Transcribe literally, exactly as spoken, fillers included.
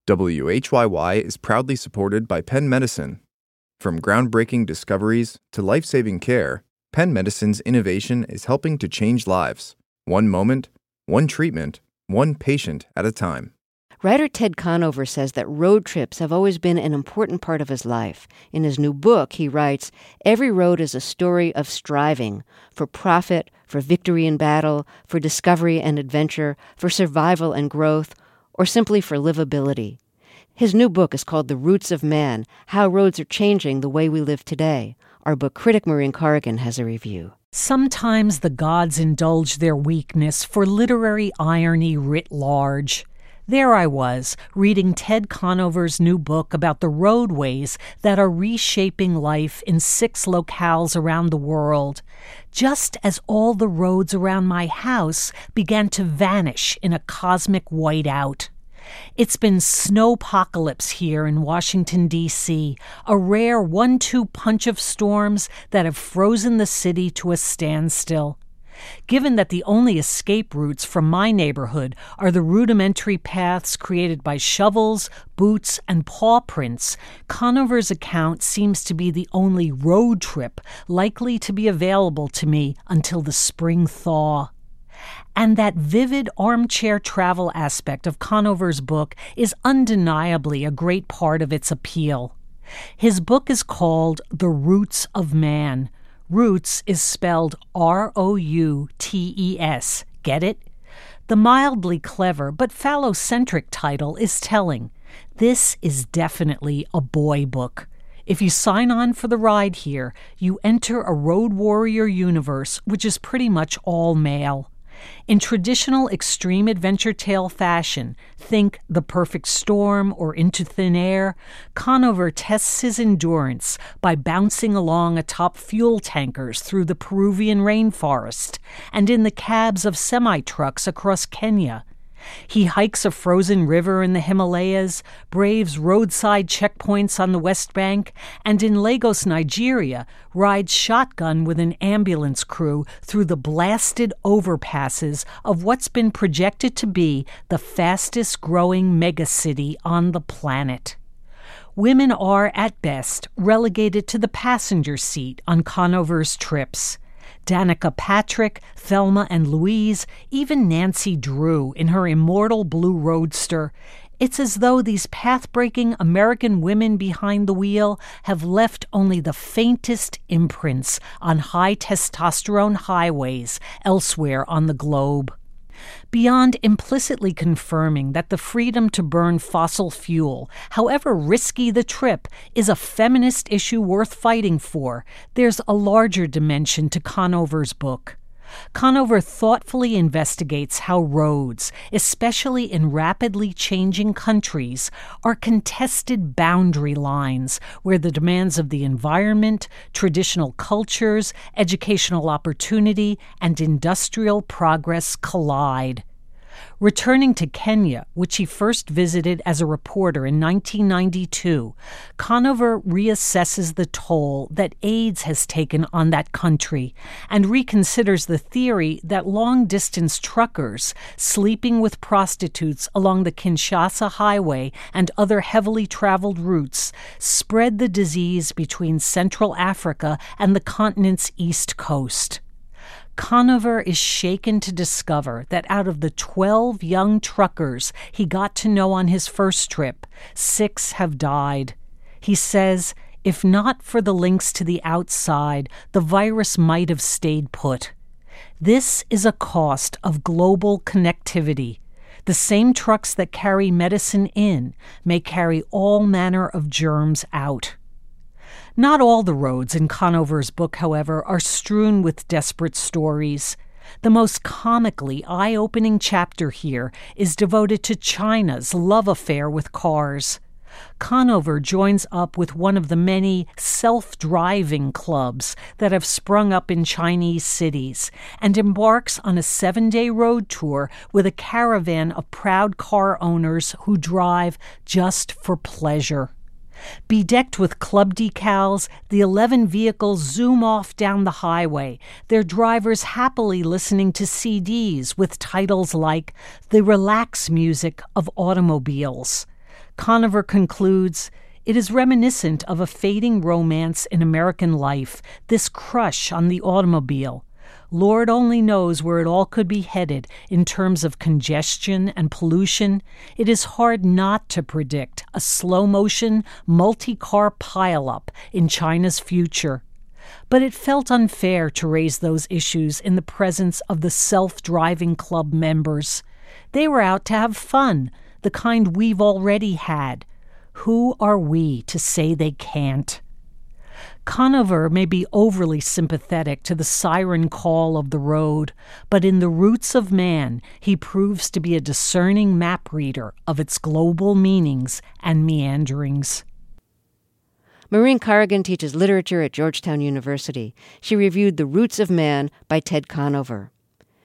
W H Y Y is proudly supported by Penn Medicine. From groundbreaking discoveries to life-saving care, Penn Medicine's innovation is helping to change lives, one moment, one treatment, one patient at a time. Writer Ted Conover says that road trips have always been an important part of his life. In his new book, he writes, "Every road is a story of striving for profit, for victory in battle, for discovery and adventure, for survival and growth, or simply for livability." His new book is called The Roots of Man, How Roads Are Changing the Way We Live Today. Our book critic Maureen Corrigan has a review. Sometimes the gods indulge their weakness for literary irony writ large. There I was, reading Ted Conover's new book about the roadways that are reshaping life in six locales around the world, just as all the roads around my house began to vanish in a cosmic whiteout. It's been snowpocalypse here in Washington, D C, a rare one two punch of storms that have frozen the city to a standstill. Given that the only escape routes from my neighborhood are the rudimentary paths created by shovels, boots, and paw prints, Conover's account seems to be the only road trip likely to be available to me until the spring thaw. And that vivid armchair travel aspect of Conover's book is undeniably a great part of its appeal. His book is called The Roots of Man. Roots is spelled R O U T E S. Get it? The mildly clever but phallocentric title is telling. This is definitely a boy book. If you sign on for the ride here, you enter a road warrior universe which is pretty much all male. In traditional extreme adventure tale fashion, think The Perfect Storm or Into Thin Air, Conover tests his endurance by bouncing along atop fuel tankers through the Peruvian rainforest and in the cabs of semi-trucks across Kenya. He hikes a frozen river in the Himalayas, braves roadside checkpoints on the West Bank, and in Lagos, Nigeria, rides shotgun with an ambulance crew through the blasted overpasses of what's been projected to be the fastest-growing megacity on the planet. Women are, at best, relegated to the passenger seat on Conover's trips. Danica Patrick, Thelma and Louise, even Nancy Drew in her immortal blue roadster. It's as though these path-breaking American women behind the wheel have left only the faintest imprints on high-testosterone highways elsewhere on the globe. Beyond implicitly confirming that the freedom to burn fossil fuel, however risky the trip, is a feminist issue worth fighting for, there's a larger dimension to Conover's book. Conover thoughtfully investigates how roads, especially in rapidly changing countries, are contested boundary lines where the demands of the environment, traditional cultures, educational opportunity, and industrial progress collide. Returning to Kenya, which he first visited as a reporter in nineteen ninety-two, Conover reassesses the toll that AIDS has taken on that country and reconsiders the theory that long-distance truckers sleeping with prostitutes along the Kinshasa Highway and other heavily traveled routes spread the disease between Central Africa and the continent's east coast. Conover is shaken to discover that out of the twelve young truckers he got to know on his first trip, six have died. He says, if not for the links to the outside, the virus might have stayed put. This is a cost of global connectivity. The same trucks that carry medicine in may carry all manner of germs out. Not all the roads in Conover's book, however, are strewn with desperate stories. The most comically eye-opening chapter here is devoted to China's love affair with cars. Conover joins up with one of the many self-driving clubs that have sprung up in Chinese cities and embarks on a seven-day road tour with a caravan of proud car owners who drive just for pleasure. Bedecked with club decals, the eleven vehicles zoom off down the highway, their drivers happily listening to C Ds with titles like The Relax Music of Automobiles. Conover concludes, "It is reminiscent of a fading romance in American life, this crush on the automobile. Lord only knows where it all could be headed in terms of congestion and pollution. It is hard not to predict a slow-motion, multi-car pileup in China's future. But it felt unfair to raise those issues in the presence of the self-driving club members. They were out to have fun, the kind we've already had. Who are we to say they can't?" Conover may be overly sympathetic to the siren call of the road, but in The Roots of Man, he proves to be a discerning map reader of its global meanings and meanderings. Maureen Corrigan teaches literature at Georgetown University. She reviewed The Roots of Man by Ted Conover.